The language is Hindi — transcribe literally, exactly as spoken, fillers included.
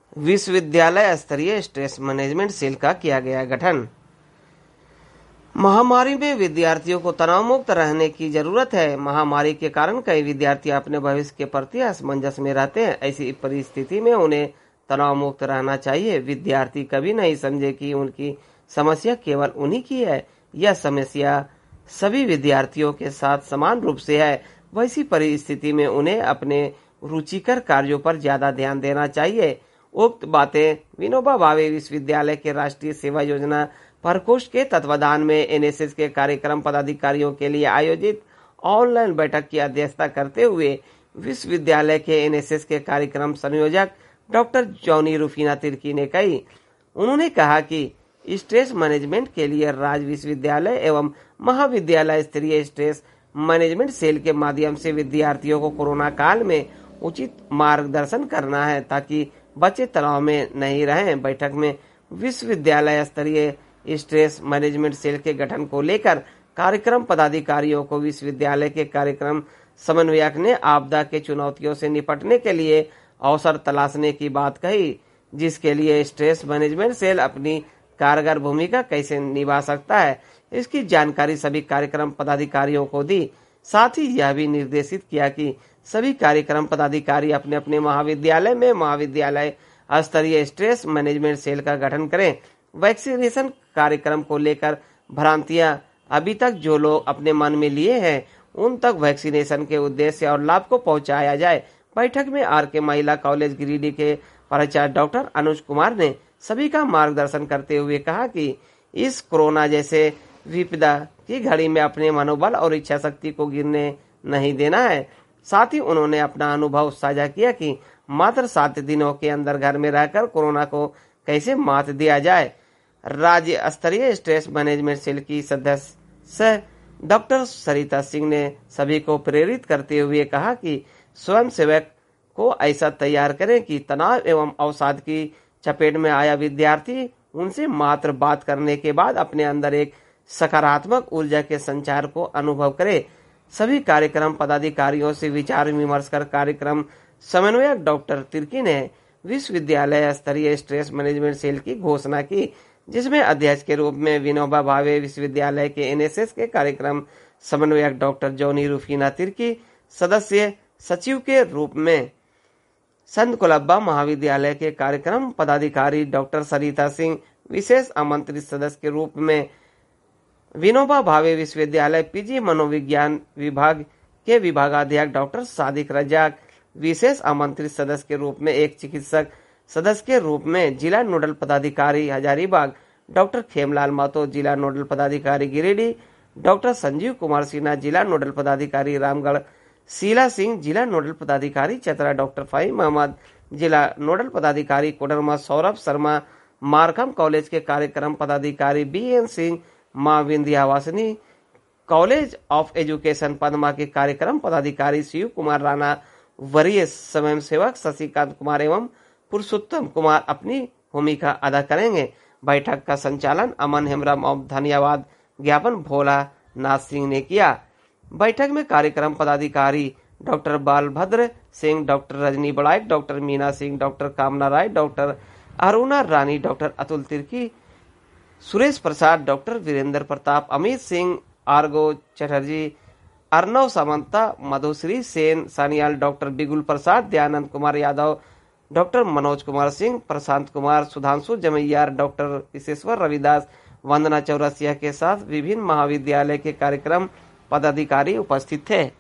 विश्वविद्यालय स्तरीय स्ट्रेस मैनेजमेंट सेल का किया गया गठन। महामारी में विद्यार्थियों को तनाव मुक्त रहने की जरूरत है। महामारी के कारण कई विद्यार्थी अपने भविष्य के प्रति असमंजस में रहते हैं। ऐसी परिस्थिति में उन्हें तनाव मुक्त रहना चाहिए। विद्यार्थी कभी नहीं समझे कि उनकी समस्या केवल उन्हीं की है। यह समस्या सभी विद्यार्थियों के साथ समान रूप से है। वैसी परिस्थिति में उन्हें अपने रुचिकर कार्यों पर ज्यादा ध्यान देना चाहिए। उक्त बातें विनोबा भावे विश्वविद्यालय के राष्ट्रीय सेवा योजना प्रकोष्ठ के तत्वाधान में एनएसएस के कार्यक्रम पदाधिकारियों के लिए आयोजित ऑनलाइन बैठक की अध्यक्षता करते हुए विश्वविद्यालय के एनएसएस के कार्यक्रम संयोजक डॉक्टर जॉनी रूफीना तिर्की ने कही। उन्होंने कहा कि स्ट्रेस मैनेजमेंट के लिए राज्य विश्वविद्यालय एवं महाविद्यालय स्तरीय स्ट्रेस मैनेजमेंट सेल के माध्यम से विद्यार्थियों को कोरोना काल में उचित मार्गदर्शन करना है ताकि बच्चे तनाव में नहीं रहें। बैठक में विश्वविद्यालय स्तरीय स्ट्रेस मैनेजमेंट सेल के गठन को लेकर कार्यक्रम पदाधिकारियों को विश्वविद्यालय के कार्यक्रम समन्वयक ने आपदा के चुनौतियों से निपटने के लिए अवसर तलाशने की बात कही, जिसके लिए स्ट्रेस मैनेजमेंट सेल अपनी कारगर भूमिका कैसे निभा सकता है, इसकी जानकारी सभी कार्यक्रम पदाधिकारियों को दी। साथ ही यह भी निर्देशित किया कि सभी कार्यक्रम पदाधिकारी अपने अपने महाविद्यालय में महाविद्यालय स्तरीय स्ट्रेस मैनेजमेंट सेल का गठन करें। वैक्सीनेशन कार्यक्रम को लेकर भ्रांतियां अभी तक जो लोग अपने मन में लिए हैं उन तक वैक्सीनेशन के उद्देश्य और लाभ को पहुंचाया जाए। बैठक में आर के महिला कॉलेज गिरिडीह के प्राचार्य डॉक्टर अनुज कुमार ने सभी का मार्गदर्शन करते हुए कहा कि इस कोरोना जैसे विपदा की घड़ी में अपने मनोबल और इच्छा शक्ति को गिरने नहीं देना है। साथ ही उन्होंने अपना अनुभव साझा किया कि मात्र सात दिनों के अंदर घर में रहकर कोरोना को कैसे मात दिया जाए। राज्य स्तरीय स्ट्रेस मैनेजमेंट सेल की सदस्य डॉक्टर सरिता सिंह ने सभी को प्रेरित करते हुए कहा कि स्वयं सेवक को ऐसा तैयार करें कि तनाव एवं अवसाद की चपेट में आया विद्यार्थी उनसे मात्र बात करने के बाद अपने अंदर एक सकारात्मक ऊर्जा के संचार को अनुभव करे। सभी कार्यक्रम पदाधिकारियों से विचार विमर्श कर कार्यक्रम समन्वयक डॉक्टर तिर्की ने विश्वविद्यालय स्तरीय स्ट्रेस मैनेजमेंट सेल की घोषणा की, जिसमें अध्यक्ष के रूप में विनोबा भावे विश्वविद्यालय के एनएसएस के कार्यक्रम समन्वयक डॉक्टर जॉनी रूफीना तिर्की, सदस्य सचिव के रूप में संत कोलब्बा महाविद्यालय के कार्यक्रम पदाधिकारी डॉक्टर सरिता सिंह, विशेष आमंत्रित सदस्य के रूप में विनोबा भावे विश्वविद्यालय पीजी मनोविज्ञान विभाग के विभागाध्यक्ष डॉक्टर सादिक रजाक, विशेष आमंत्रित सदस्य के रूप में एक चिकित्सक सदस्य के रूप में जिला नोडल पदाधिकारी हजारीबाग डॉक्टर खेमलाल महतो, जिला नोडल पदाधिकारी गिरिडीह डॉक्टर संजीव कुमार सिन्हा, जिला नोडल पदाधिकारी रामगढ़ शीला सिंह, जिला नोडल पदाधिकारी चतरा डॉक्टर फाहिम अहमद, जिला नोडल पदाधिकारी कोडरमा सौरभ शर्मा, मारकम कॉलेज के कार्यक्रम पदाधिकारी बी एन सिंह, मां Vindhyavasini college of education Padma के कार्यक्रम पदाधिकारी शिव कुमार राणा, वरीय स्वयं सेवक शशिकांत कुमार एवं पुरुषोत्तम कुमार अपनी भूमिका अदा करेंगे। बैठक का संचालन अमन हेमराम और धन्यवाद ज्ञापन भोला नाथ सिंह ने किया। बैठक में कार्यक्रम पदाधिकारी doctor Balbhadra Singh, doctor Rajni Baraik, doctor Meena Singh, doctor Kamna Rai, doctor Aruna Rani, doctor Atul Tirkey, Suresh Prasad, doctor Virendra Pratap, Amit Singh, Argho Chatterjee, Arnav Samanta, Madhushree Sen Sanyal, doctor Bigul Prasad, Dayanand Kumar Yadav, doctor Manoj Kumar Singh, Prashant Kumar, Sudhanshu Jamaiyar, doctor Visheshwar Ravidas, Vandana Chaurasia के साथ विभिन्न महाविद्यालय के कार्यक्रम पदाधिकारी उपस्थित थे।